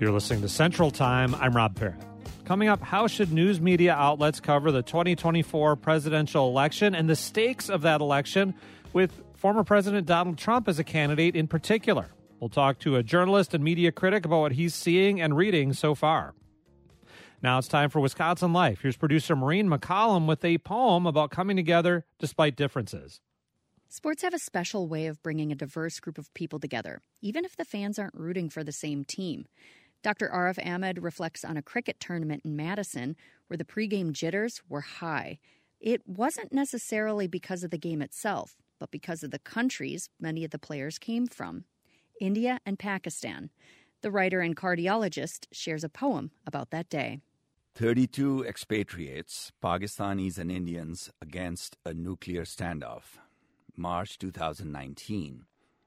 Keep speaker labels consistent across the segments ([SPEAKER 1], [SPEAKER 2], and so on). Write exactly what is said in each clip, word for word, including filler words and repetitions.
[SPEAKER 1] You're listening to Central Time. I'm Rob Parrott. Coming up, how should news media outlets cover the twenty twenty-four presidential election and the stakes of that election with former President Donald Trump as a candidate in particular? We'll talk to a journalist and media critic about what he's seeing and reading so far. Now it's time for Wisconsin Life. Here's producer Maureen McCollum with a poem about coming together despite differences.
[SPEAKER 2] Sports have a special way of bringing a diverse group of people together, even if the fans aren't rooting for the same team. Doctor Arif Ahmed reflects on a cricket tournament in Madison where the pregame jitters were high. It wasn't necessarily because of the game itself, but because of the countries many of the players came from, India and Pakistan. The writer and cardiologist shares a poem about that day.
[SPEAKER 3] thirty-two expatriates, Pakistanis and Indians, against a nuclear standoff. March twenty nineteen.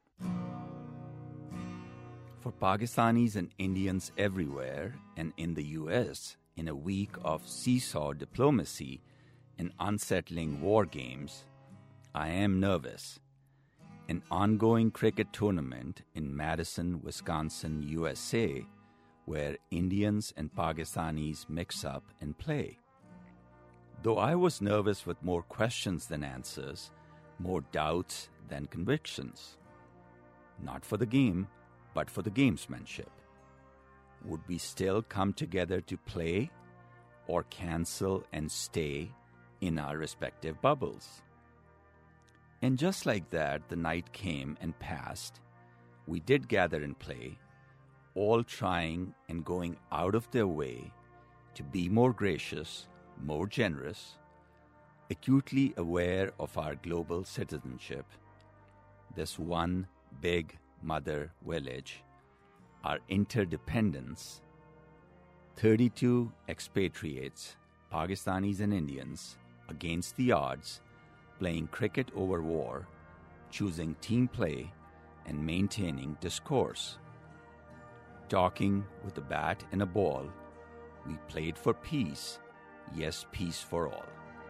[SPEAKER 3] For Pakistanis and Indians everywhere and in the U S, in a week of seesaw diplomacy and unsettling war games, I am nervous. An ongoing cricket tournament in Madison, Wisconsin, U S A, where Indians and Pakistanis mix up and play. Though I was nervous with more questions than answers, more doubts than convictions. Not for the game, but for the gamesmanship. Would we still come together to play or cancel and stay in our respective bubbles? And just like that, the night came and passed. We did gather and play, all trying and going out of their way to be more gracious, more generous, acutely aware of our global citizenship, this one big mother village, our interdependence, thirty-two expatriates, Pakistanis and Indians, against the odds, playing cricket over war, choosing team play, and maintaining discourse. Talking with a bat and a ball, we played for peace, yes, peace for all.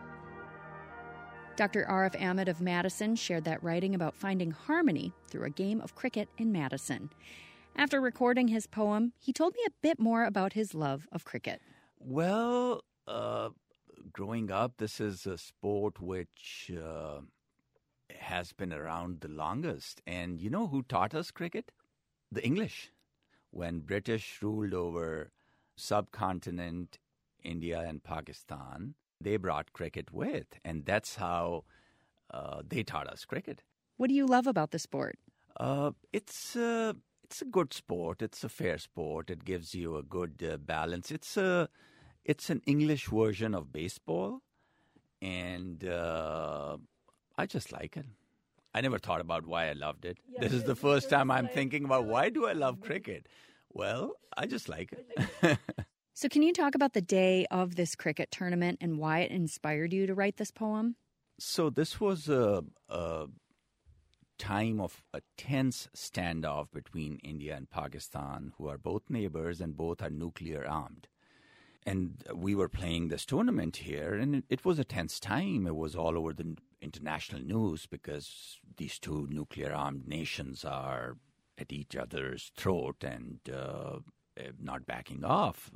[SPEAKER 2] Doctor Arif Ahmed of Madison shared that writing about finding harmony through a game of cricket in Madison. After recording his poem, he told me a bit more about his love of cricket.
[SPEAKER 3] Well, uh, growing up, this is a sport which uh, has been around the longest. And you know who taught us cricket? The English. When British ruled over subcontinent, India and Pakistan, they brought cricket with, and that's how uh, they taught us cricket.
[SPEAKER 2] What do you love about the sport?
[SPEAKER 3] Uh, it's uh, it's a good sport. It's a fair sport. It gives you a good uh, balance. It's a it's an English version of baseball, and uh, I just like it. I never thought about why I loved it. Yeah, this is the first time I'm like, thinking about why do I love cricket? Well, I just like it.
[SPEAKER 2] So can you talk about the day of this cricket tournament and why it inspired you to write this poem?
[SPEAKER 3] So this was a, a time of a tense standoff between India and Pakistan, who are both neighbors and both are nuclear armed. And we were playing this tournament here, and it, it was a tense time. It was all over the international news because these two nuclear armed nations are at each other's throat and uh, not backing off.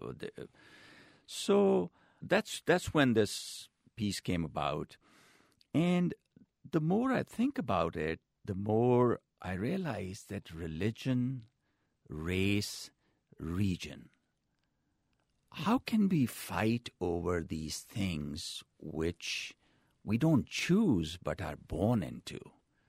[SPEAKER 3] So that's that's when this piece came about. And the more I think about it, the more I realize that religion, race, region, how can we fight over these things which we don't choose but are born into?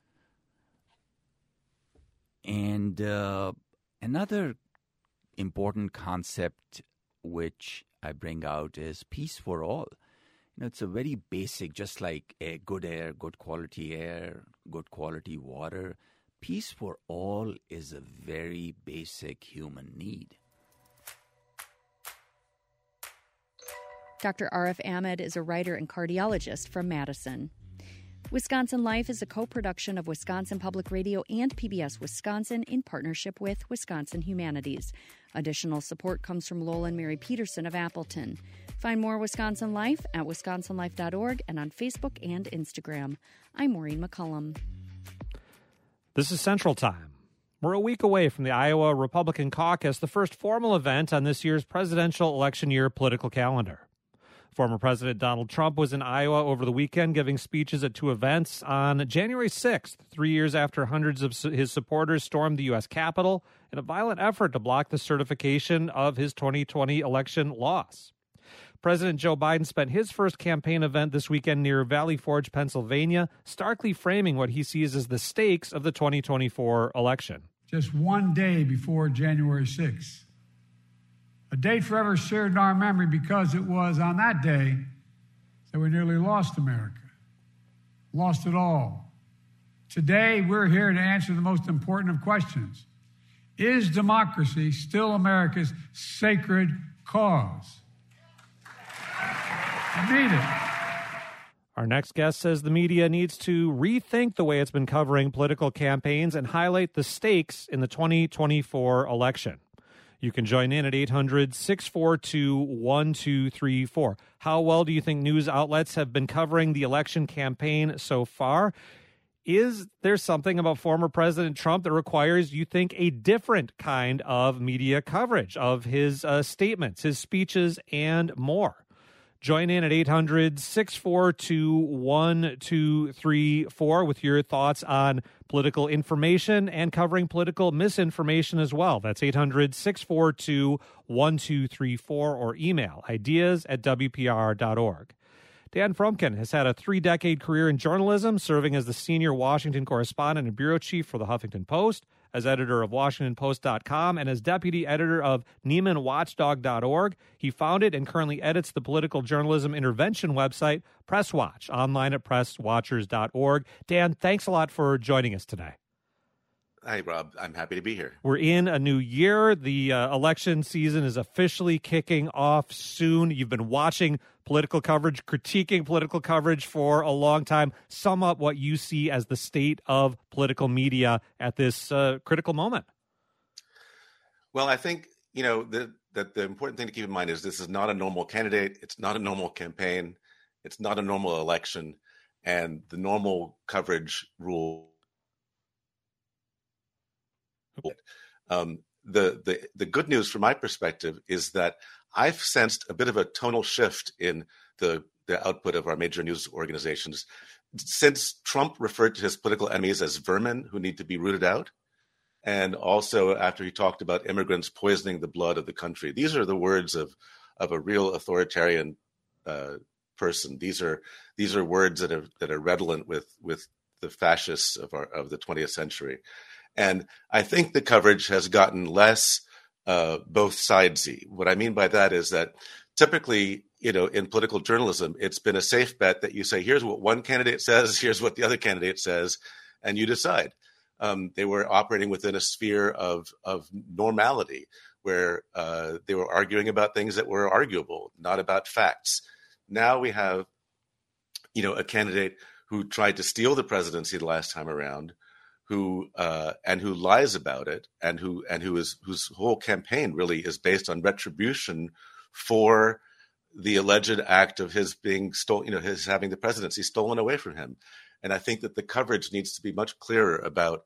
[SPEAKER 3] And uh, another important concept which I bring out is peace for all. You know, it's a very basic, just like a good air, good quality air, good quality water. Peace for all is a very basic human need.
[SPEAKER 2] Doctor Arif Ahmed is a writer and cardiologist from Madison. Wisconsin Life is a co-production of Wisconsin Public Radio and P B S Wisconsin in partnership with Wisconsin Humanities. Additional support comes from Lola and Mary Peterson of Appleton. Find more Wisconsin Life at wisconsin life dot org and on Facebook and Instagram. I'm Maureen McCullum.
[SPEAKER 1] This is Central Time. We're a week away from the Iowa Republican caucus, the first formal event on this year's presidential election year political calendar. Former President Donald Trump was in Iowa over the weekend giving speeches at two events. On January sixth, three years after hundreds of his supporters stormed the U S Capitol in a violent effort to block the certification of his twenty twenty election loss. President Joe Biden spent his first campaign event this weekend near Valley Forge, Pennsylvania, starkly framing what he sees as the stakes of the twenty twenty-four election.
[SPEAKER 4] Just one day before January sixth, a date forever seared in our memory because it was on that day that we nearly lost America, lost it all. Today, we're here to answer the most important of questions. Is democracy still America's sacred cause? I need it.
[SPEAKER 1] Our next guest says the media needs to rethink the way it's been covering political campaigns and highlight the stakes in the twenty twenty-four election. You can join in at eight hundred, six four two, one two three four. How well do you think news outlets have been covering the election campaign so far? Is there something about former President Trump that requires, you think, a different kind of media coverage of his uh, statements, his speeches, and more? Join in at eight hundred, six four two, one two three four with your thoughts on political information and covering political misinformation as well. That's eight hundred, six four two, one two three four or email ideas at W P R dot org. Dan Frumkin has had a three-decade career in journalism, serving as the senior Washington correspondent and bureau chief for the Huffington Post, as editor of Washington Post dot com, and as deputy editor of Neiman Watchdog dot org. He founded and currently edits the political journalism intervention website, Press Watch, online at press watchers dot org. Dan, thanks a lot for joining us today.
[SPEAKER 5] Hi, Rob. I'm happy to be here.
[SPEAKER 1] We're in a new year. The uh, election season is officially kicking off soon. You've been watching political coverage, critiquing political coverage for a long time. Sum up what you see as the state of political media at this uh, critical moment.
[SPEAKER 5] Well, I think, you know, the, that the important thing to keep in mind is this is not a normal candidate. It's not a normal campaign. It's not a normal election. And the normal coverage rule. Um, the, the the good news from my perspective is that I've sensed a bit of a tonal shift in the, the output of our major news organizations. Since Trump referred to his political enemies as vermin who need to be rooted out, and also after he talked about immigrants poisoning the blood of the country. These are the words of, of a real authoritarian uh, person. These are these are words that are that are redolent with with the fascists of our of the twentieth century. And I think the coverage has gotten less uh, both sidesy. What I mean by that is that typically, you know, in political journalism, it's been a safe bet that you say, here's what one candidate says, here's what the other candidate says, and you decide. Um, they were operating within a sphere of of normality where uh, they were arguing about things that were arguable, not about facts. Now we have, you know, a candidate who tried to steal the presidency the last time around, who uh, and who lies about it, and who and who is whose whole campaign really is based on retribution for the alleged act of his being stolen, you know, his having the presidency stolen away from him. And I think that the coverage needs to be much clearer about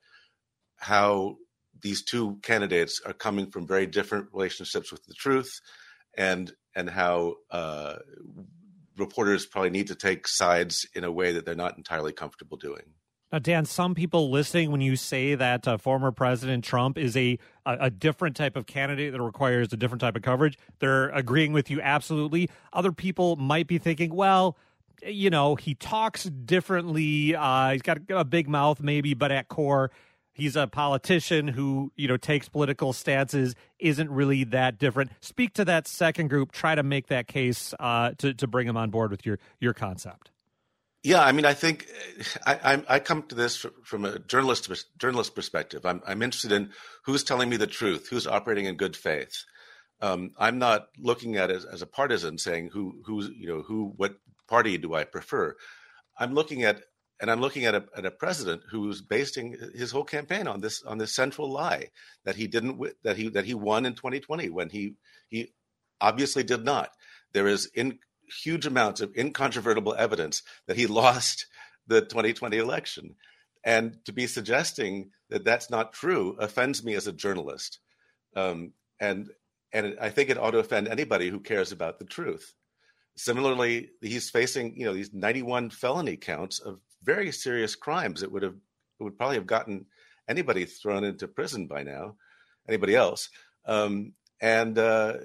[SPEAKER 5] how these two candidates are coming from very different relationships with the truth, and and how uh, reporters probably need to take sides in a way that they're not entirely comfortable doing.
[SPEAKER 1] Now, Dan, some people listening, when you say that uh, former President Trump is a, a a different type of candidate that requires a different type of coverage, they're agreeing with you absolutely. Other people might be thinking, well, you know, he talks differently. Uh, he's got a big mouth maybe, but at core, he's a politician who, you know, takes political stances, isn't really that different. Speak to that second group. Try to make that case uh, to, to bring him on board with your, your concept.
[SPEAKER 5] Yeah, I mean, I think I, I, I come to this from a journalist journalist perspective. I'm, I'm interested in who's telling me the truth, who's operating in good faith. Um, I'm not looking at it as, as a partisan, saying who, who's, you know, who, what party do I prefer. I'm looking at, and I'm looking at a, at a president who's basing his whole campaign on this on this central lie that he didn't that he that he won in twenty twenty when he he obviously did not. There is in huge amounts of incontrovertible evidence that he lost the twenty twenty election. And to be suggesting that that's not true offends me as a journalist. Um, and and I think it ought to offend anybody who cares about the truth. Similarly, he's facing, you know, these ninety-one felony counts of very serious crimes that would have would probably have gotten anybody thrown into prison by now, anybody else. Um, and uh,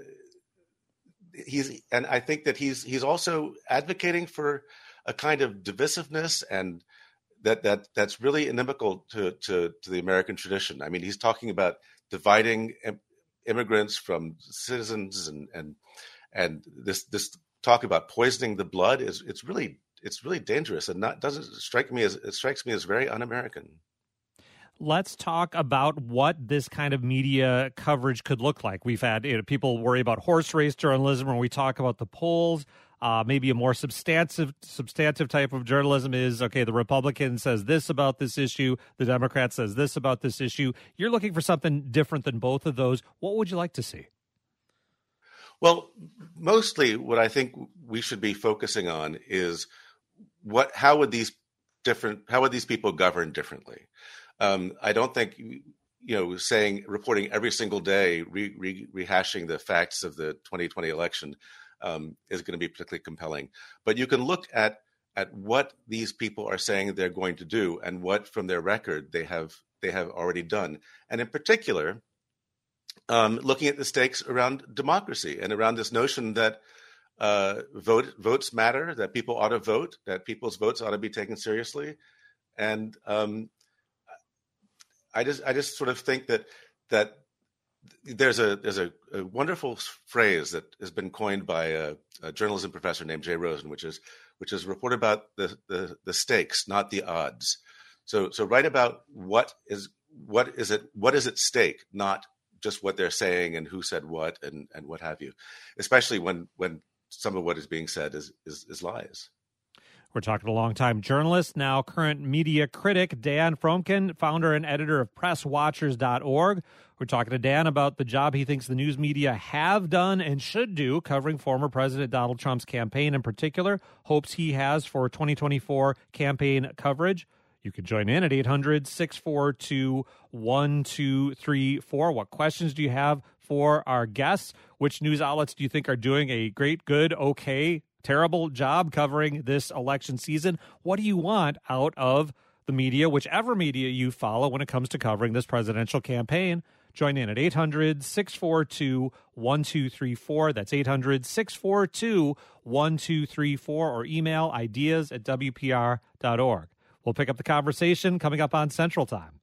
[SPEAKER 5] he's and I think that he's he's also advocating for a kind of divisiveness and that that that's really inimical to, to to the American tradition. I mean, he's talking about dividing im- immigrants from citizens, and and and this this talk about poisoning the blood is it's really it's really dangerous, and not doesn't strike me as it strikes me as very un-American.
[SPEAKER 1] Let's talk about what this kind of media coverage could look like. We've had, you know, people worry about horse race journalism, when we talk about the polls. Uh, maybe a more substantive substantive type of journalism is, okay, the Republican says this about this issue, the Democrat says this about this issue. You're looking for something different than both of those. What would you like to see?
[SPEAKER 5] Well, mostly what I think we should be focusing on is what how would these different how would these people govern differently? Um, I don't think, you know, saying reporting every single day, re, re, rehashing the facts of the twenty twenty election um, is going to be particularly compelling. But you can look at at what these people are saying they're going to do, and what from their record they have they have already done, and in particular, um, looking at the stakes around democracy and around this notion that uh, vote votes matter, that people ought to vote, that people's votes ought to be taken seriously, and um, I just I just sort of think that that there's a there's a, a wonderful phrase that has been coined by a, a journalism professor named Jay Rosen, which is which is report about the, the the stakes, not the odds. So so write about what is what is it what is at stake, not just what they're saying and who said what and, and what have you. Especially when when some of what is being said is is, is lies.
[SPEAKER 1] We're talking to longtime journalist, now current media critic, Dan Fromkin, founder and editor of press watchers dot org. We're talking to Dan about the job he thinks the news media have done and should do, covering former President Donald Trump's campaign in particular, hopes he has for twenty twenty-four campaign coverage. You can join in at eight hundred, six four two, one two three four. What questions do you have for our guests? Which news outlets do you think are doing a great, good, okay, terrible job covering this election season? What do you want out of the media, whichever media you follow, when it comes to covering this presidential campaign? Join in at eight hundred, six four two, one two three four. That's eight hundred, six four two, one two three four, or email ideas at W P R dot org. We'll pick up the conversation coming up on Central Time.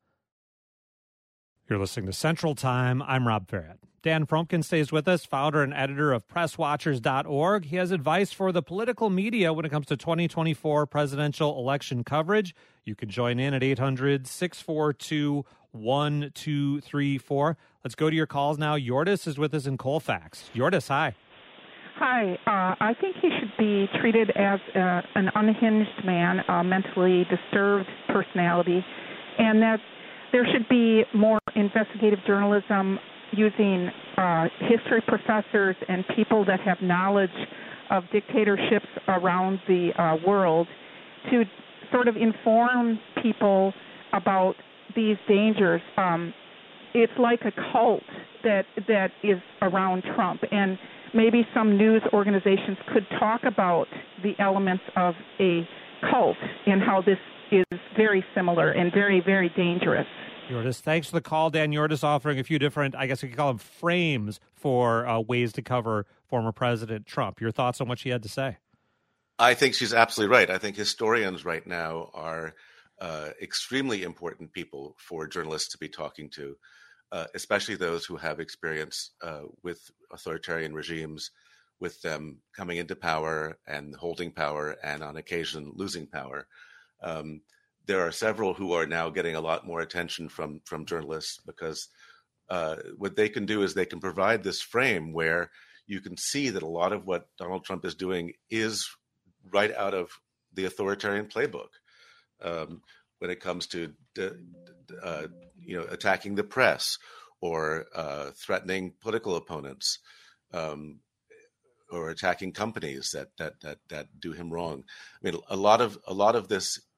[SPEAKER 1] You're listening to Central Time. I'm Rob Ferret. Dan Fromkin stays with us, founder and editor of press watchers dot org. He has advice for the political media when it comes to twenty twenty-four presidential election coverage. You can join in at eight hundred, six four two, one two three four. Let's go to your calls now. Yordis is with us in Colfax. Yordis, hi.
[SPEAKER 6] Hi. Uh, I think he should be treated as uh, an unhinged man, a mentally disturbed personality, and that there should be more investigative journalism using uh, history professors and people that have knowledge of dictatorships around the uh, world to sort of inform people about these dangers. Um, it's like a cult that that is around Trump, and maybe some news organizations could talk about the elements of a cult and how this is very similar and very, very dangerous.
[SPEAKER 1] Yordis, thanks for the call. Dan Yordis offering a few different, I guess we could call them frames for uh, ways to cover former President Trump. Your thoughts on what she had to say?
[SPEAKER 5] I think she's absolutely right. I think historians right now are uh, extremely important people for journalists to be talking to, uh, especially those who have experience uh, with authoritarian regimes, with them coming into power and holding power and on occasion losing power. Um, There are several who are now getting a lot more attention from from journalists because uh, what they can do is they can provide this frame where you can see that a lot of what Donald Trump is doing is right out of the authoritarian playbook. Um, when it comes to uh, you know attacking the press or uh, threatening political opponents, um, or attacking companies that that that that do him wrong. I mean, a lot of a lot of this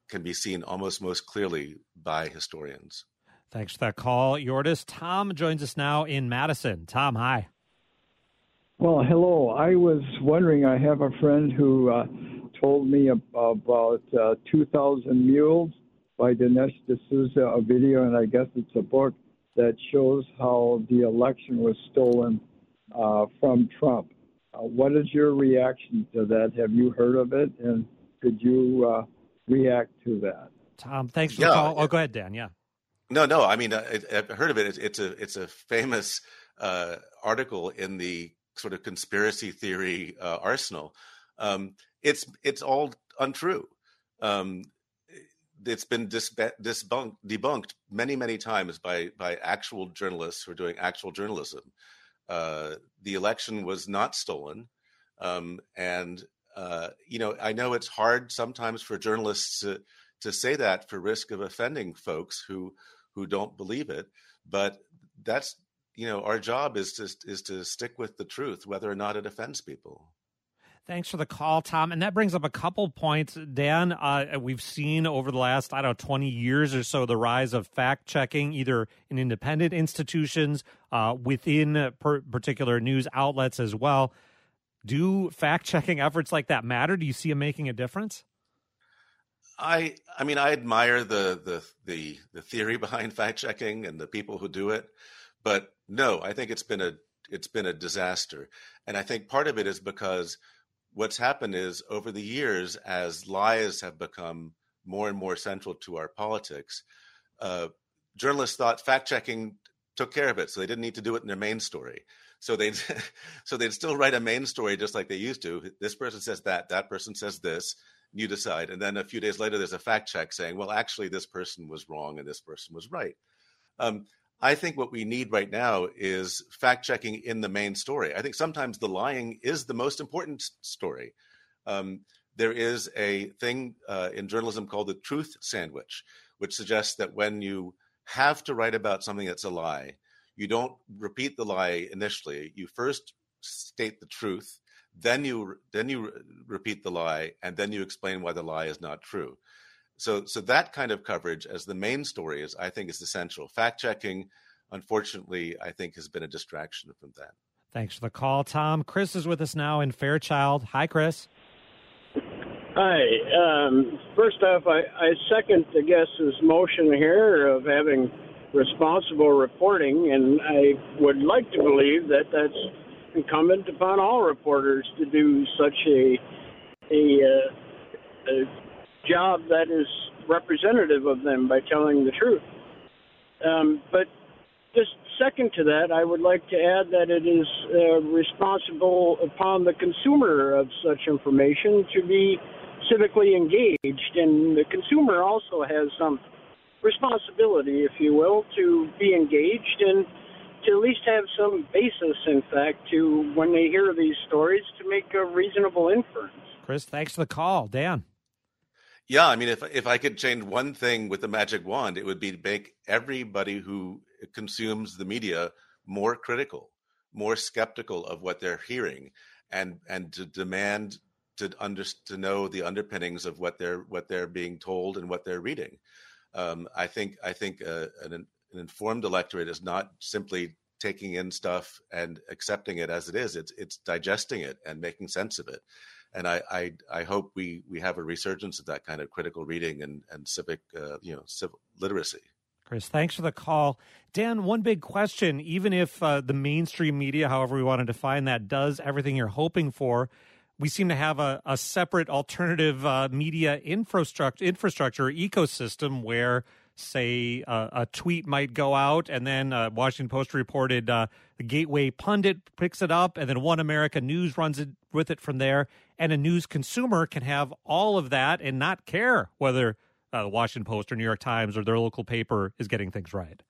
[SPEAKER 5] can be seen almost most clearly by historians.
[SPEAKER 1] Thanks for that call, Yordis. Tom joins us now in Madison. Tom, hi.
[SPEAKER 7] Well, hello. I was wondering, I have a friend who uh, told me about uh, two thousand Mules by Dinesh D'Souza, a video, and I guess it's a book that shows how the election was stolen uh, from Trump. Uh, what is your reaction to that? Have you heard of it? And could you uh, react to that?
[SPEAKER 1] Tom, thanks for
[SPEAKER 5] yeah,
[SPEAKER 1] the call. Oh, go ahead, Dan. Yeah.
[SPEAKER 5] No, no. I mean, I, I've heard of it. It's, it's a it's a famous uh, article in the sort of conspiracy theory uh, arsenal. Um, it's it's all untrue. Um, it's been dis- disbunked, debunked many, many times by by actual journalists who are doing actual journalism. Uh, the election was not stolen, um, and uh, you know, I know it's hard sometimes for journalists to to say that for risk of offending folks who who don't believe it, but that's, you know, our job is to is to stick with the truth, whether or not it offends people.
[SPEAKER 1] Thanks for the call, Tom. And that brings up a couple points, Dan. Uh, we've seen over the last, I don't know, twenty years or so, the rise of fact-checking, either in independent institutions, uh, within per- particular news outlets as well. Do fact-checking efforts like that matter? Do you see them making a difference?
[SPEAKER 5] I I mean, I admire the the the, the theory behind fact-checking and the people who do it. But no, I think it's been a it's been a disaster. And I think part of it is because what's happened is over the years, as lies have become more and more central to our politics, uh, journalists thought fact-checking took care of it, so they didn't need to do it in their main story. So they'd so they'd still write a main story just like they used to. This person says that, that person says this, you decide. And then a few days later, there's a fact check saying, well, actually, this person was wrong and this person was right. Um, I think what we need right now is fact-checking in the main story. I think sometimes the lying is the most important story. Um, there is a thing uh, in journalism called the truth sandwich, which suggests that when you have to write about something that's a lie, you don't repeat the lie initially. You first state the truth, then you then you repeat the lie, and then you explain why the lie is not true. So, so that kind of coverage as the main story is, I think, is essential. Fact-checking, unfortunately, I think has been a distraction from that.
[SPEAKER 1] Thanks for the call, Tom. Chris is with us now in Fairchild. Hi, Chris.
[SPEAKER 8] Hi. Um, first off, I, I second the guest's motion here of having responsible reporting, and I would like to believe that that's incumbent upon all reporters to do such a a, uh, a job that is representative of them by telling the truth. Um, but just second to that, I would like to add that it is uh, responsible upon the consumer of such information to be civically engaged, and the consumer also has some responsibility, if you will, to be engaged and to at least have some basis, in fact, to when they hear these stories, to make a reasonable inference.
[SPEAKER 1] Chris, thanks for the call. Dan.
[SPEAKER 5] Yeah, I mean, if if I could change one thing with the magic wand, it would be to make everybody who consumes the media more critical, more skeptical of what they're hearing, and and to demand to under, to know the underpinnings of what they're what they're being told and what they're reading. Um, I think I think uh, an, an informed electorate is not simply taking in stuff and accepting it as it is. It's it's digesting it and making sense of it. And I, I I hope we we have a resurgence of that kind of critical reading and and civic uh, you know civil literacy.
[SPEAKER 1] Chris, thanks for the call. Dan, one big question: even if uh, the mainstream media, however we want to define that, does everything you're hoping for, we seem to have a, a separate alternative uh, media infrastructure infrastructure ecosystem where, say, uh, a tweet might go out, and then uh, Washington Post reported uh, the Gateway Pundit picks it up, and then One America News runs it with it from there. And a news consumer can have all of that and not care whether uh, the Washington Post or New York Times or their local paper is getting things right.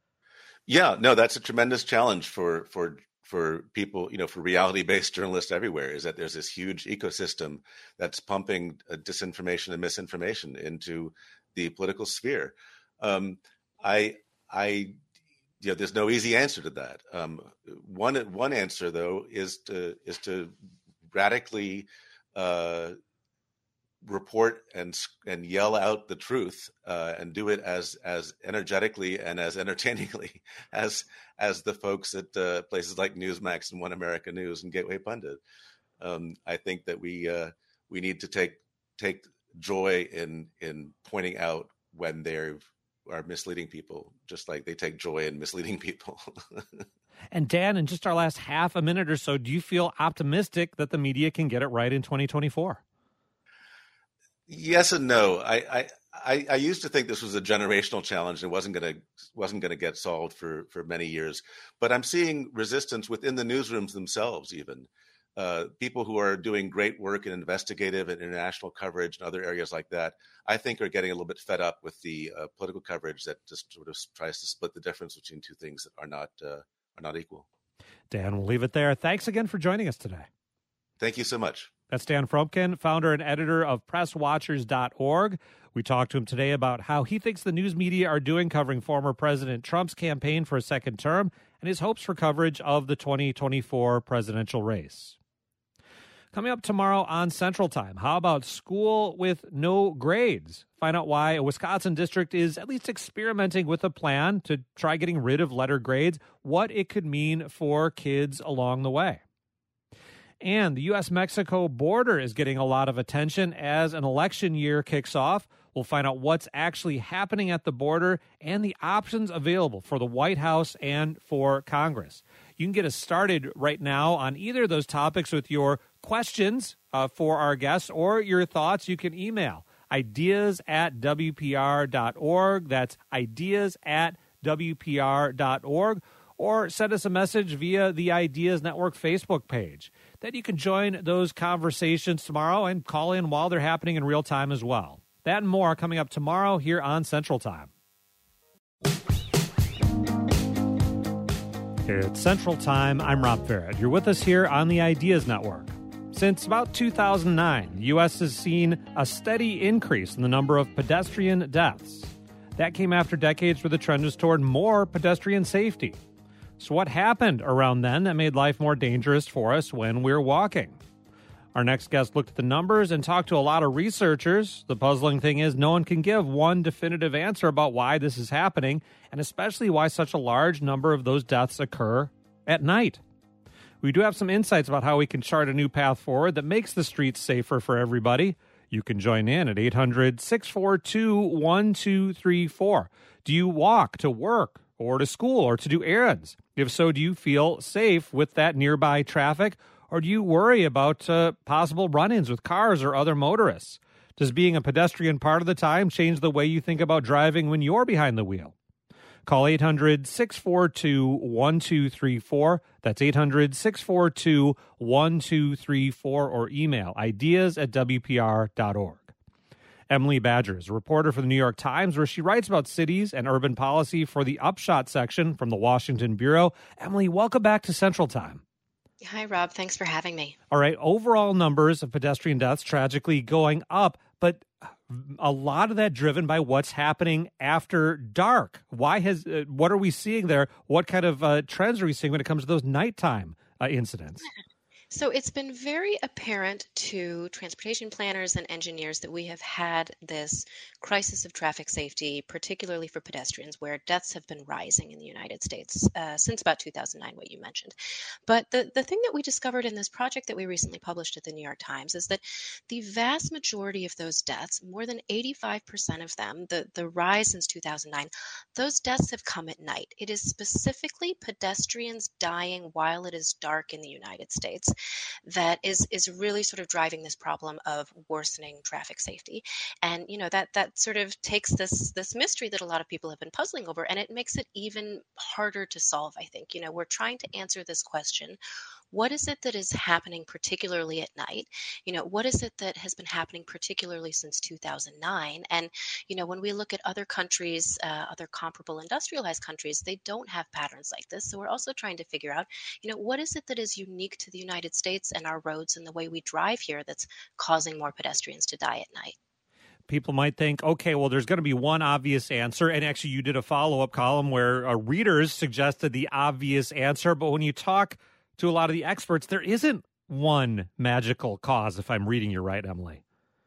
[SPEAKER 5] Yeah, no, that's a tremendous challenge for for for people, you know, for reality-based journalists everywhere, is that there's this huge ecosystem that's pumping uh, disinformation and misinformation into the political sphere. Um, I, I, you know, there's no easy answer to that. Um, one one answer though is to is to radically uh, report and and yell out the truth uh, and do it as as energetically and as entertainingly as as the folks at uh, places like Newsmax and One America News and Gateway Pundit. Um, I think that we uh, we need to take take joy in in pointing out when they are misleading people, just like they take joy in misleading people.
[SPEAKER 1] And Dan, in just our last half a minute or so, do you feel optimistic that the media can get it right in twenty twenty-four?
[SPEAKER 5] Yes and no. I, I, I used to think this was a generational challenge and wasn't going to wasn't going to get solved for, for many years. But I'm seeing resistance within the newsrooms themselves, even uh, people who are doing great work in investigative and international coverage and other areas like that. I think are getting a little bit fed up with the uh, political coverage that just sort of tries to split the difference between two things that are not uh, are not equal.
[SPEAKER 1] Dan, we'll leave it there. Thanks again for joining us today.
[SPEAKER 5] Thank you so much.
[SPEAKER 1] That's Dan Fromkin, founder and editor of press watchers dot org. We talked to him today about how he thinks the news media are doing covering former President Trump's campaign for a second term and his hopes for coverage of the twenty twenty-four presidential race. Coming up tomorrow on Central Time, how about school with no grades? Find out why a Wisconsin district is at least experimenting with a plan to try getting rid of letter grades, what it could mean for kids along the way. And the U S Mexico border is getting a lot of attention as an election year kicks off. We'll find out what's actually happening at the border and the options available for the White House and for Congress. You can get us started right now on either of those topics with your questions uh, for our guests or your thoughts. You can email ideas at W P R dot org. That's ideas at W P R dot org. Or send us a message via the Ideas Network Facebook page. Then you can join those conversations tomorrow and call in while they're happening in real time as well. That and more coming up tomorrow here on Central Time. It's Central Time. I'm Rob Farrett. You're with us here on the Ideas Network. Since about two thousand nine, the U S has seen a steady increase in the number of pedestrian deaths. That came after decades where the trend was toward more pedestrian safety. So what happened around then that made life more dangerous for us when we're walking? Our next guest looked at the numbers and talked to a lot of researchers. The puzzling thing is no one can give one definitive answer about why this is happening, and especially why such a large number of those deaths occur at night. We do have some insights about how we can chart a new path forward that makes the streets safer for everybody. You can join in at eight hundred, six four two, one two three four. Do you walk to work or to school or to do errands? If so, do you feel safe with that nearby traffic, or do you worry about uh, possible run-ins with cars or other motorists? Does being a pedestrian part of the time change the way you think about driving when you're behind the wheel? Call eight hundred, six four two, one two three four. That's eight hundred, six four two, one two three four, or email ideas at W P R dot org. Emily Badger is a reporter for the New York Times, where she writes about cities and urban policy for the Upshot section from the Washington Bureau. Emily, welcome back to Central Time.
[SPEAKER 9] Hi, Rob. Thanks for having me.
[SPEAKER 1] All right. Overall numbers of pedestrian deaths tragically going up, but a lot of that driven by what's happening after dark. Why has, uh, what are we seeing there? What kind of uh, trends are we seeing when it comes to those nighttime uh, incidents?
[SPEAKER 9] So it's been very apparent to transportation planners and engineers that we have had this crisis of traffic safety, particularly for pedestrians, where deaths have been rising in the United States uh, since about two thousand nine, what you mentioned. But the, the thing that we discovered in this project that we recently published at the New York Times is that the vast majority of those deaths, more than eighty-five percent of them, the, the rise since two thousand nine, those deaths have come at night. It is specifically pedestrians dying while it is dark in the United States that is is really sort of driving this problem of worsening traffic safety. And, you know, that that sort of takes this this mystery that a lot of people have been puzzling over, and it makes it even harder to solve, I think. You know, we're trying to answer this question. What is it that is happening particularly at night? You know, what is it that has been happening particularly since two thousand nine? And, you know, when we look at other countries, uh, other comparable industrialized countries, they don't have patterns like this. So we're also trying to figure out, you know, what is it that is unique to the United States and our roads and the way we drive here that's causing more pedestrians to die at night?
[SPEAKER 1] People might think, okay, well, there's going to be one obvious answer. And actually, you did a follow-up column where uh, readers suggested the obvious answer. But when you talk to a lot of the experts, there isn't one magical cause, if I'm reading you right, Emily.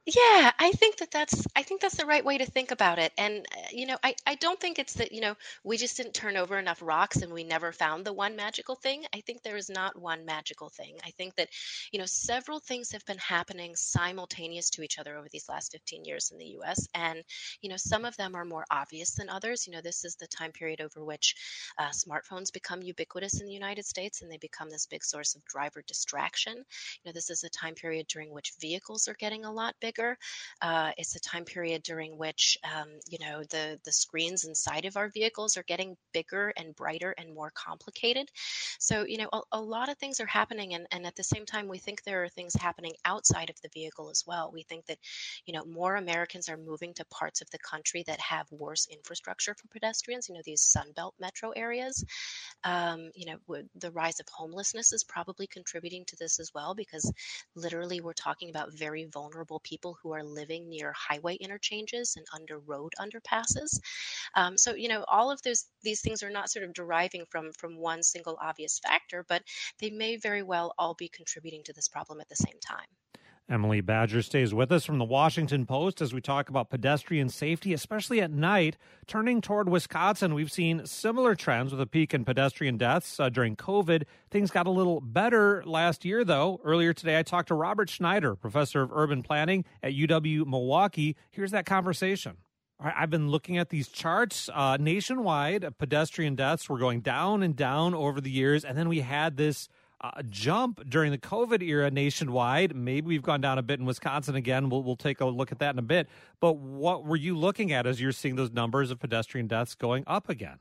[SPEAKER 9] Yeah, I think that that's I think that's the right way to think about it. And uh, you know, I I don't think it's that, you know, we just didn't turn over enough rocks and we never found the one magical thing. I think there is not one magical thing. I think that, you know, several things have been happening simultaneous to each other over these last fifteen years in the U S, and you know, some of them are more obvious than others. You know, this is the time period over which uh, smartphones become ubiquitous in the United States, and they become this big source of driver distraction. You know, this is a time period during which vehicles are getting a lot bigger. Uh, it's a time period during which, um, you know, the, the screens inside of our vehicles are getting bigger and brighter and more complicated. So, you know, a, a lot of things are happening. And, and at the same time, we think there are things happening outside of the vehicle as well. We think that, you know, more Americans are moving to parts of the country that have worse infrastructure for pedestrians, you know, these Sunbelt metro areas. Um, you know, w- the rise of homelessness is probably contributing to this as well, because literally we're talking about very vulnerable people who are living near highway interchanges and under road underpasses. Um, so, you know, all of those these things are not sort of deriving from from one single obvious factor, but they may very well all be contributing to this problem at the same time.
[SPEAKER 1] Emily Badger stays with us from the Washington Post as we talk about pedestrian safety, especially at night. Turning toward Wisconsin, we've seen similar trends with a peak in pedestrian deaths uh, during COVID. Things got a little better last year, though. Earlier today, I talked to Robert Schneider, professor of urban planning at U W-Milwaukee. Here's that conversation. All right, I've been looking at these charts. Uh, nationwide, pedestrian deaths were going down and down over the years, and then we had this a jump during the COVID era nationwide. Maybe we've gone down a bit in Wisconsin again. We'll, we'll take a look at that in a bit. But what were you looking at as you're seeing those numbers of pedestrian deaths going up again?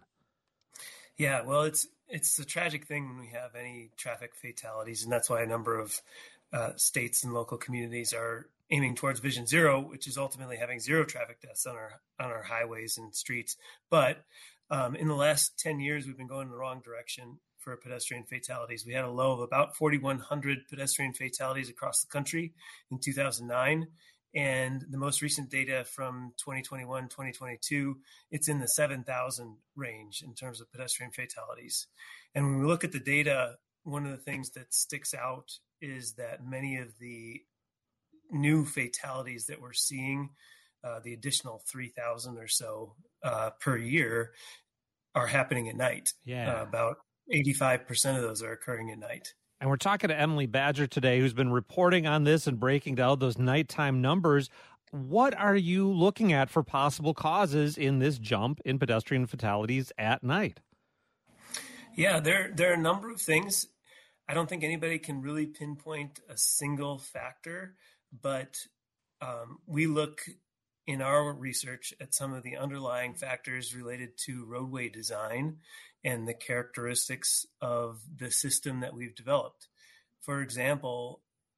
[SPEAKER 10] Yeah, well, it's it's a tragic thing when we have any traffic fatalities, and that's why a number of uh, states and local communities are aiming towards Vision Zero, which is ultimately having zero traffic deaths on our on our highways and streets. But um, in the last ten years, we've been going in the wrong direction for pedestrian fatalities. We had a low of about forty-one hundred pedestrian fatalities across the country in two thousand nine. And the most recent data from twenty twenty-one, twenty twenty-two, it's in the seven thousand range in terms of pedestrian fatalities. And when we look at the data, one of the things that sticks out is that many of the new fatalities that we're seeing, uh, the additional three thousand or so uh, per year, are happening at night.
[SPEAKER 1] Yeah.
[SPEAKER 10] Uh, about eighty-five percent of those are occurring at night.
[SPEAKER 1] And we're talking to Emily Badger today, who's been reporting on this and breaking down those nighttime numbers. What are you looking at for possible causes in this jump in pedestrian fatalities at night?
[SPEAKER 10] Yeah, there, there are a number of things. I don't think anybody can really pinpoint a single factor, but um, we look in our research at some of the underlying factors related to roadway design and the characteristics of the system that we've developed. For example,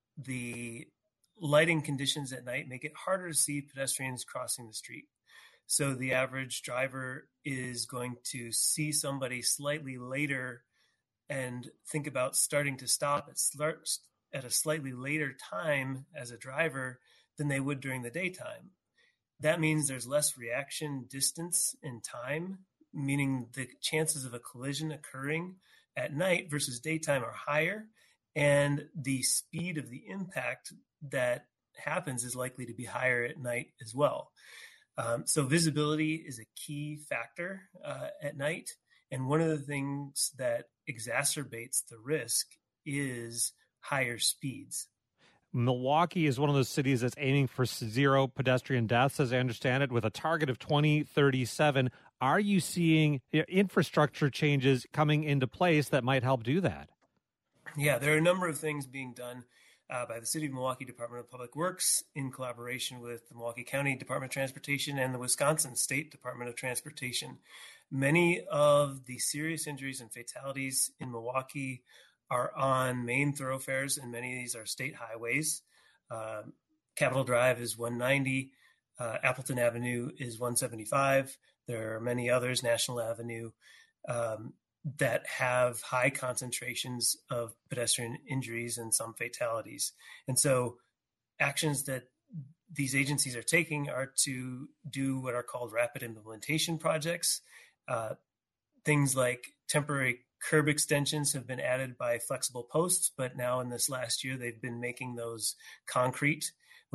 [SPEAKER 10] the lighting conditions at night make it harder to see pedestrians crossing the street. So the average driver is going to see somebody slightly later and think about starting to stop at, start, at a slightly later time as a driver than they would during the daytime. That means there's less reaction distance in time, meaning the chances of a collision occurring at night versus daytime are higher, and the speed of the impact that happens is likely to be higher at night as well. Um, so visibility is a key factor uh, at night, and one of the things that exacerbates the risk is higher speeds.
[SPEAKER 1] Milwaukee is one of those cities that's aiming for zero pedestrian deaths, as I understand it, with a target of twenty thirty-seven. Are you seeing infrastructure changes coming into place that might help do that?
[SPEAKER 10] Yeah, there are a number of things being done uh, by the City of Milwaukee Department of Public Works in collaboration with the Milwaukee County Department of Transportation and the Wisconsin State Department of Transportation. Many of the serious injuries and fatalities in Milwaukee are on main thoroughfares, and many of these are state highways. Um, Capitol Drive is one ninety. Uh, Appleton Avenue is one seventy-five. There are many others, National Avenue, um, that have high concentrations of pedestrian injuries and some fatalities. And so actions that these agencies are taking are to do what are called rapid implementation projects. Uh, things like temporary curb extensions have been added by flexible posts, but now in this last year, they've been making those concrete,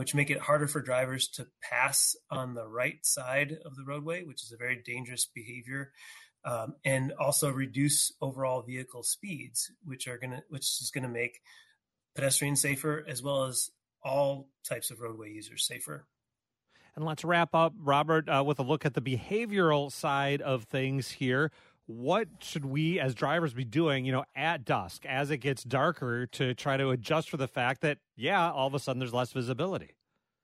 [SPEAKER 10] which make it harder for drivers to pass on the right side of the roadway, which is a very dangerous behavior, um, and also reduce overall vehicle speeds, which are gonna, which is going to make pedestrians safer as well as all types of roadway users safer.
[SPEAKER 1] And let's wrap up, Robert, uh, with a look at the behavioral side of things here. What should we as drivers be doing, you know, at dusk as it gets darker to try to adjust for the fact that, yeah, all of a sudden there's less visibility?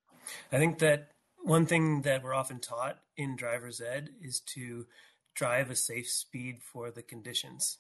[SPEAKER 10] I think that one thing that we're often taught in driver's ed is to drive a safe speed for the conditions.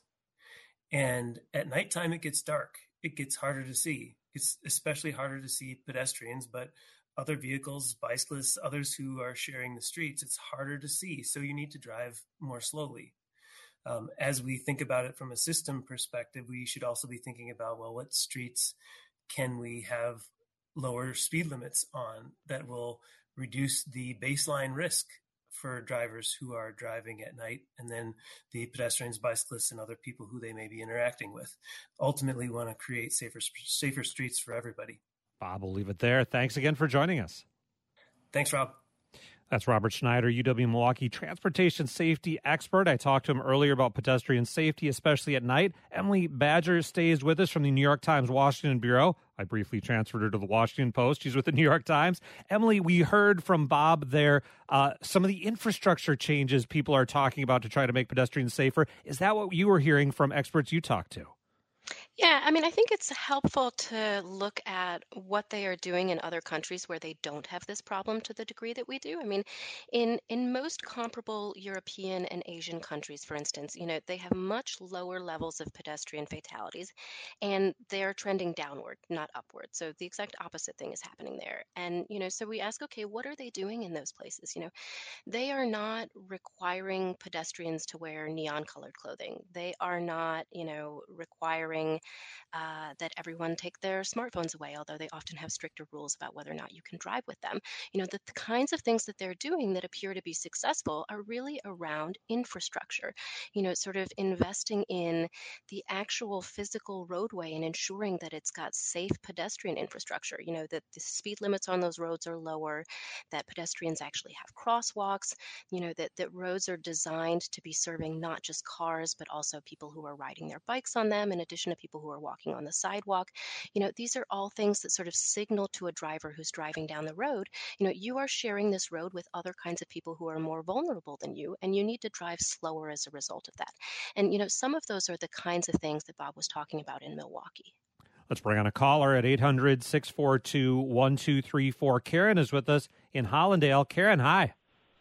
[SPEAKER 10] And at nighttime, it gets dark. It gets harder to see. It's especially harder to see pedestrians, but other vehicles, bicyclists, others who are sharing the streets, it's harder to see. So you need to drive more slowly. Um, as we think about it from a system perspective, we should also be thinking about, well, what streets can we have lower speed limits on that will reduce the baseline risk for drivers who are driving at night, and then the pedestrians, bicyclists, and other people who they may be interacting with. Ultimately, we want to create safer, safer streets for everybody.
[SPEAKER 1] Bob, we'll leave it there. Thanks again for joining us.
[SPEAKER 10] Thanks, Rob.
[SPEAKER 1] That's Robert Schneider, U W-Milwaukee transportation safety expert. I talked to him earlier about pedestrian safety, especially at night. Emily Badger stays with us from the New York Times Washington Bureau. I briefly transferred her to the Washington Post. She's with the New York Times. Emily, we heard from Bob there uh, some of the infrastructure changes people are talking about to try to make pedestrians safer. Is that what you were hearing from experts you talked to?
[SPEAKER 9] Yeah, I mean, I think it's helpful to look at what they are doing in other countries where they don't have this problem to the degree that we do. I mean, in in most comparable European and Asian countries, for instance, you know, they have much lower levels of pedestrian fatalities, and they're trending downward, not upward. So the exact opposite thing is happening there. And, you know, so we ask, okay, what are they doing in those places? You know, they are not requiring pedestrians to wear neon colored clothing. They are not, you know, requiring Uh, that everyone take their smartphones away, although they often have stricter rules about whether or not you can drive with them. You know, the, the kinds of things that they're doing that appear to be successful are really around infrastructure, you know, sort of investing in the actual physical roadway and ensuring that it's got safe pedestrian infrastructure, you know, that the speed limits on those roads are lower, that pedestrians actually have crosswalks, you know, that, that roads are designed to be serving not just cars, but also people who are riding their bikes on them, in addition to people who are walking on the sidewalk. You know, these are all things that sort of signal to a driver who's driving down the road, you know, you are sharing this road with other kinds of people who are more vulnerable than you, and you need to drive slower as a result of that. And, you know, some of those are the kinds of things that Bob was talking about in Milwaukee.
[SPEAKER 1] Let's bring on a caller at eight hundred, six four two, one two three four. Karen is with us in Hollandale. Karen, hi.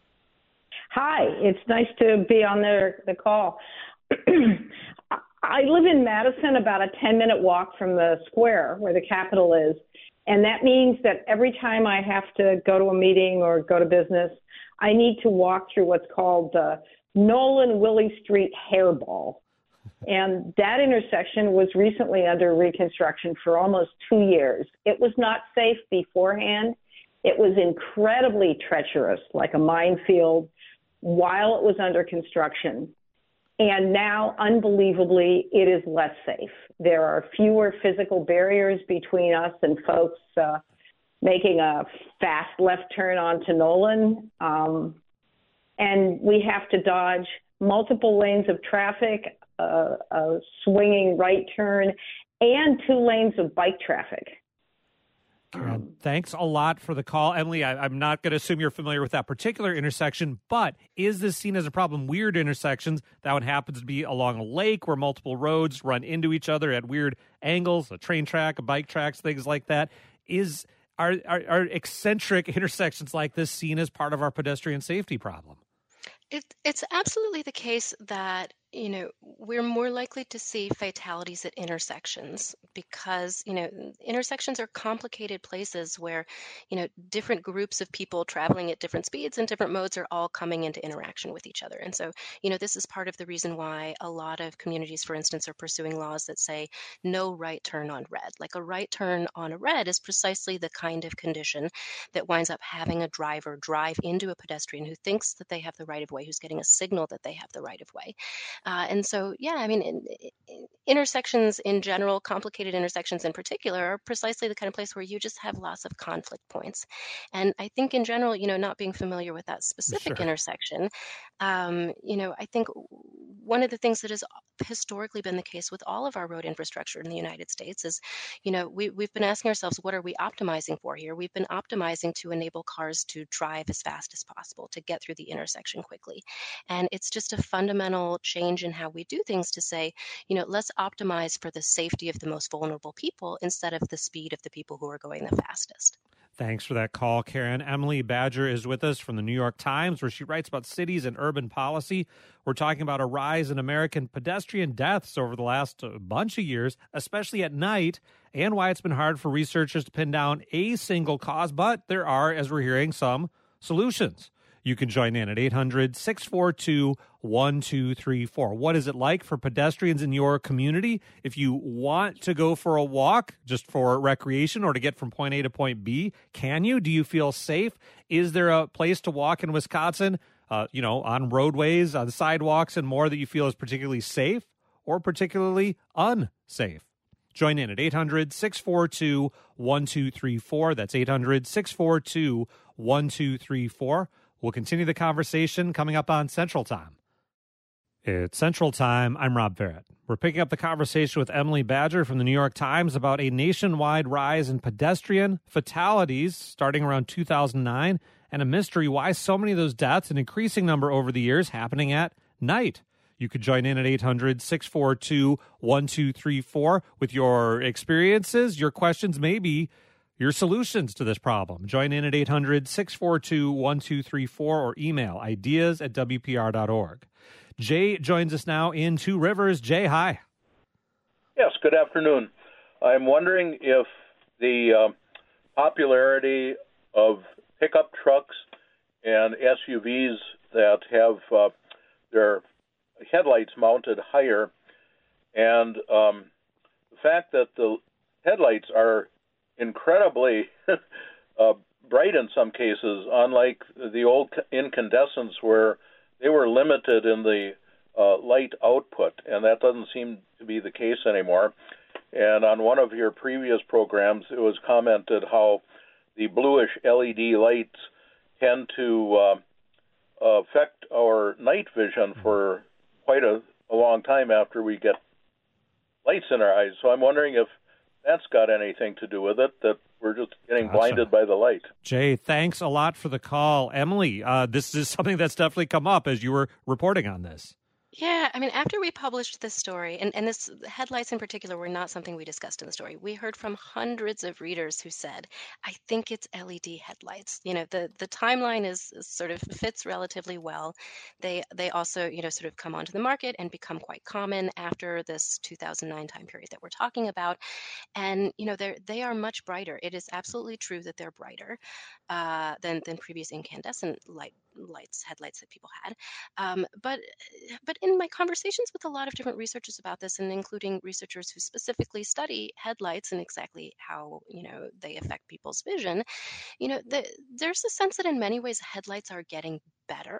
[SPEAKER 11] Hi, it's nice to be on the, the call. I live in Madison, about a ten-minute walk from the square where the Capitol is, and that means that every time I have to go to a meeting or go to business, I need to walk through what's called the Nolan-Willie Street hairball. And that intersection was recently under reconstruction for almost two years. It was not safe beforehand. It was incredibly treacherous, like a minefield, while it was under construction. And now, unbelievably, it is less safe. There are fewer physical barriers between us and folks uh, making a fast left turn onto Nolan. Um, and we have to dodge multiple lanes of traffic, uh, a swinging right turn, and two lanes of bike traffic.
[SPEAKER 1] Karen, thanks a lot for the call. Emily, I, I'm not going to assume you're familiar with that particular intersection, but is this seen as a problem? Weird intersections, that one happens to be along a lake where multiple roads run into each other at weird angles, a train track, a bike tracks, things like that. Is are, are, are eccentric intersections like this seen as part of our pedestrian safety problem?
[SPEAKER 9] It, it's absolutely the case that, you know, we're more likely to see fatalities at intersections because, you know, intersections are complicated places where, you know, different groups of people traveling at different speeds and different modes are all coming into interaction with each other. And so, you know, this is part of the reason why a lot of communities, for instance, are pursuing laws that say no right turn on red. Like a right turn on a red is precisely the kind of condition that winds up having a driver drive into a pedestrian who thinks that they have the right of way, who's getting a signal that they have the right of way. Uh, and so, yeah, I mean, in, intersections in general, complicated intersections in particular, are precisely the kind of place where you just have lots of conflict points. And I think in general, you know, not being familiar with that specific
[SPEAKER 1] Sure.
[SPEAKER 9] intersection, um, you know, I think one of the things that has historically been the case with all of our road infrastructure in the United States is, you know, we, we've been asking ourselves, what are we optimizing for here? We've been optimizing to enable cars to drive as fast as possible, to get through the intersection quickly. And it's just a fundamental change in how we do things to say, you know, let's optimize for the safety of the most vulnerable people instead of the speed of the people who are going the fastest.
[SPEAKER 1] Thanks for that call, Karen. Emily Badger is with us from the New York Times, where she writes about cities and urban policy. We're talking about a rise in American pedestrian deaths over the last bunch of years, especially at night, and why it's been hard for researchers to pin down a single cause. But there are, as we're hearing, some solutions. You can join in at eight hundred, six four two, one two three four. What is it like for pedestrians in your community? If you want to go for a walk just for recreation or to get from point A to point B, can you? Do you feel safe? Is there a place to walk in Wisconsin, uh, you know, on roadways, on sidewalks and more that you feel is particularly safe or particularly unsafe? Join in at eight hundred, six four two, one two three four. That's eight hundred, six four two, one two three four. We'll continue the conversation coming up on Central Time. It's Central Time. I'm Rob Barrett. We're picking up the conversation with Emily Badger from the New York Times about a nationwide rise in pedestrian fatalities starting around two thousand nine, and a mystery why so many of those deaths, an increasing number over the years, happening at night. You could join in at eight hundred, six four two, one two three four with your experiences, your questions, maybe your solutions to this problem. Join in at eight hundred, six four two, one two three four or email ideas at w p r dot org. Jay joins us now in Two Rivers. Jay, hi.
[SPEAKER 12] Yes, good afternoon. I'm wondering if the uh, popularity of pickup trucks and S U Vs that have uh, their headlights mounted higher, and um, the fact that the headlights are incredibly uh, bright in some cases, unlike the old incandescents where they were limited in the uh, light output, and that doesn't seem to be the case anymore. And on one of your previous programs, it was commented how the bluish L E D lights tend to uh, affect our night vision for quite a, a long time after we get lights in our eyes. So I'm wondering if that's got anything to do with it, that we're just getting
[SPEAKER 1] Gotcha.
[SPEAKER 12] blinded by the light.
[SPEAKER 1] Jay, thanks a lot for the call. Emily, uh, this is something that's definitely come up as you were reporting on this.
[SPEAKER 9] Yeah, I mean, after we published this story, and, and this headlights in particular were not something we discussed in the story, we heard from hundreds of readers who said, I think it's L E D headlights. You know, the, the timeline is, is sort of fits relatively well. They they also, you know, sort of come onto the market and become quite common after this two thousand nine time period that we're talking about. And, you know, they're, they are much brighter. It is absolutely true that they're brighter uh, than, than previous incandescent light lights, headlights that people had. Um, but but in my conversations with a lot of different researchers about this, and including researchers who specifically study headlights and exactly how, you know, they affect people's vision, you know, the, there's a sense that in many ways headlights are getting better.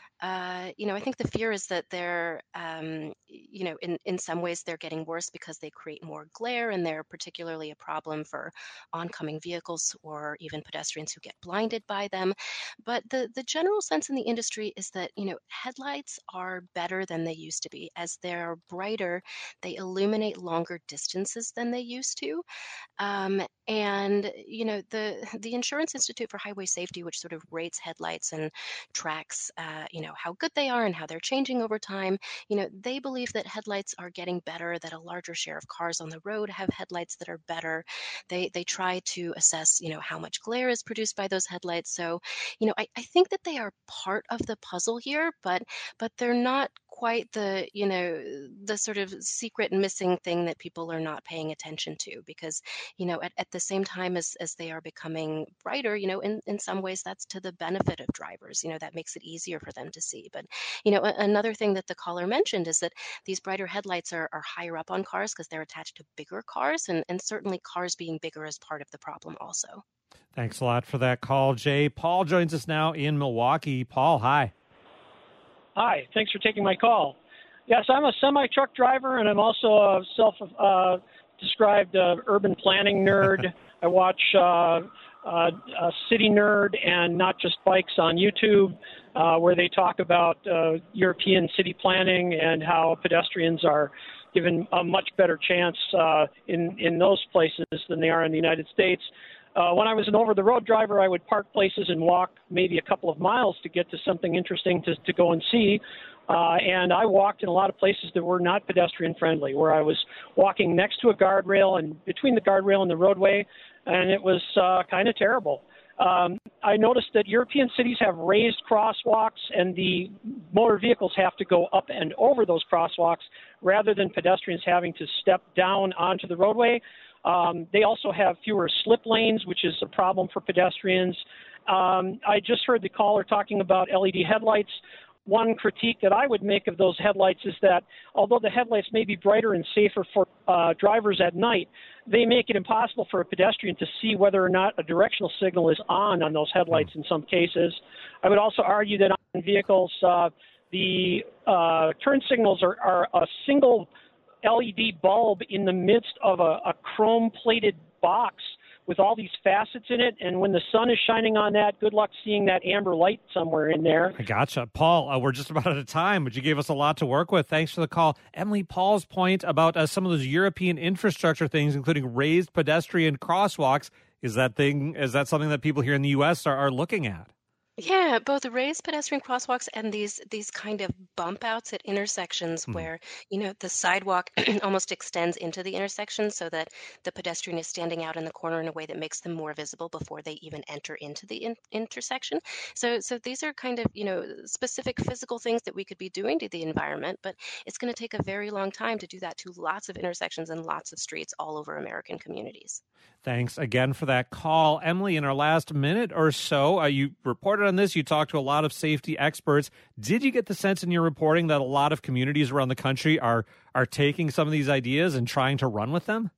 [SPEAKER 9] Uh, you know, I think the fear is that they're, um, you know, in, in some ways they're getting worse because they create more glare, and they're particularly a problem for oncoming vehicles or even pedestrians who get blinded by them. But the, the general sense in the industry is that, you know, headlights are better than they used to be. As they're brighter, they illuminate longer distances than they used to. Um, and, you know, the, the Insurance Institute for Highway Safety, which sort of rates headlights and tracks, uh, you know, how good they are and how they're changing over time, you know, they believe that headlights are getting better, that a larger share of cars on the road have headlights that are better. They they try to assess, you know, how much glare is produced by those headlights. So, you know, I, I think that they are part of the puzzle here, but but they're not quite the, you know, the sort of secret missing thing that people are not paying attention to, because, you know, at, at the same time as, as they are becoming brighter, you know, in, in some ways that's to the benefit of drivers, you know, that makes it easier for them to see. But, you know, a, another thing that the caller mentioned is that these brighter headlights are, are higher up on cars because they're attached to bigger cars, and, and certainly cars being bigger is part of the problem also.
[SPEAKER 1] Thanks a lot for that call, Jay. Paul joins us now in Milwaukee. Paul, hi.
[SPEAKER 13] Hi, thanks for taking my call. Yes, I'm a semi-truck driver, and I'm also a self-described uh, uh, urban planning nerd. I watch uh, uh, uh, City Nerd and Not Just Bikes on YouTube, uh, where they talk about uh, European city planning and how pedestrians are given a much better chance uh, in, in those places than they are in the United States. Uh, when I was an over-the-road driver, I would park places and walk maybe a couple of miles to get to something interesting to, to go and see. Uh, and I walked in a lot of places that were not pedestrian-friendly, where I was walking next to a guardrail and between the guardrail and the roadway, and it was uh, kind of terrible. Um, I noticed that European cities have raised crosswalks, and the motor vehicles have to go up and over those crosswalks rather than pedestrians having to step down onto the roadway. Um, they also have fewer slip lanes, which is a problem for pedestrians. Um, I just heard the caller talking about L E D headlights. One critique that I would make of those headlights is that although the headlights may be brighter and safer for uh, drivers at night, they make it impossible for a pedestrian to see whether or not a directional signal is on on those headlights in some cases. I would also argue that on vehicles, uh, the uh, turn signals are, are a single L E D bulb in the midst of a, a chrome-plated box with all these facets in it, and when the sun is shining on that, good luck seeing that amber light somewhere in there.
[SPEAKER 1] I gotcha. Paul, uh, we're just about out of time, but you gave us a lot to work with. Thanks for the call. Emily, Paul's point about uh, some of those European infrastructure things, including raised pedestrian crosswalks, is that thing? Is that something that people here in the U S are, are looking at?
[SPEAKER 9] Yeah, both raised pedestrian crosswalks and these these kind of bump outs at intersections
[SPEAKER 1] Mhm.
[SPEAKER 9] where, you know, the sidewalk almost extends into the intersection so that the pedestrian is standing out in the corner in a way that makes them more visible before they even enter into the in- intersection. So so these are kind of, you know, specific physical things that we could be doing to the environment, but it's going to take a very long time to do that to lots of intersections and lots of streets all over American communities.
[SPEAKER 1] Thanks again for that call. Emily, in our last minute or so, uh, you reported on this. You talked to a lot of safety experts. Did you get the sense in your reporting that a lot of communities around the country are are taking some of these ideas and trying to run with them?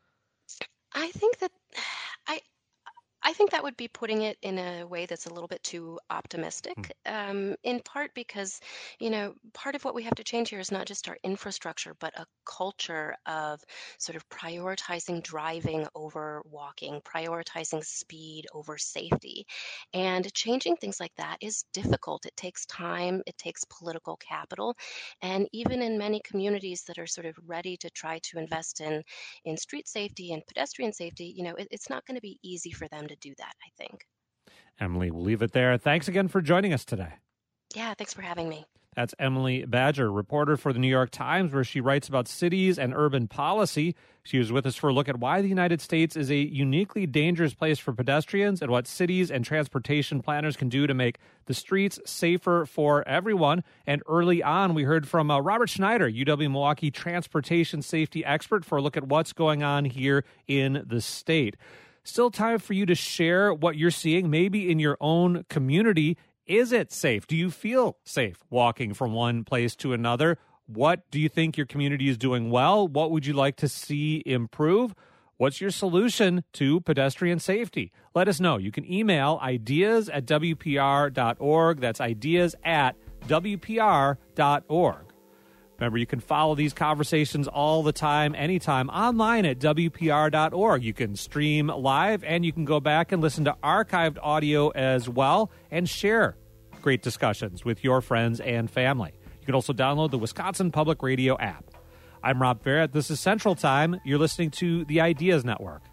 [SPEAKER 9] I think that I I think that would be putting it in a way that's a little bit too optimistic, um, in part because, you know, part of what we have to change here is not just our infrastructure, but a culture of sort of prioritizing driving over walking, prioritizing speed over safety. And changing things like that is difficult. It takes time, it takes political capital. And even in many communities that are sort of ready to try to invest in, in street safety and pedestrian safety, you know, it, it's not going to be easy for them to do that, I think.
[SPEAKER 1] Emily, we'll leave it there. Thanks again for joining us today.
[SPEAKER 9] Yeah, thanks for having me.
[SPEAKER 1] That's Emily Badger, reporter for the New York Times, where she writes about cities and urban policy. She was with us for a look at why the United States is a uniquely dangerous place for pedestrians and what cities and transportation planners can do to make the streets safer for everyone. And early on, we heard from uh, Robert Schneider, U W-Milwaukee transportation safety expert, for a look at what's going on here in the state. Still time for you to share what you're seeing, maybe in your own community. Is it safe? Do you feel safe walking from one place to another? What do you think your community is doing well? What would you like to see improve? What's your solution to pedestrian safety? Let us know. You can email ideas at W P R dot org. That's ideas at W P R dot org. Remember, you can follow these conversations all the time, anytime, online at W P R dot org. You can stream live, and you can go back and listen to archived audio as well, and share great discussions with your friends and family. You can also download the Wisconsin Public Radio app. I'm Rob Barrett. This is Central Time. You're listening to the Ideas Network.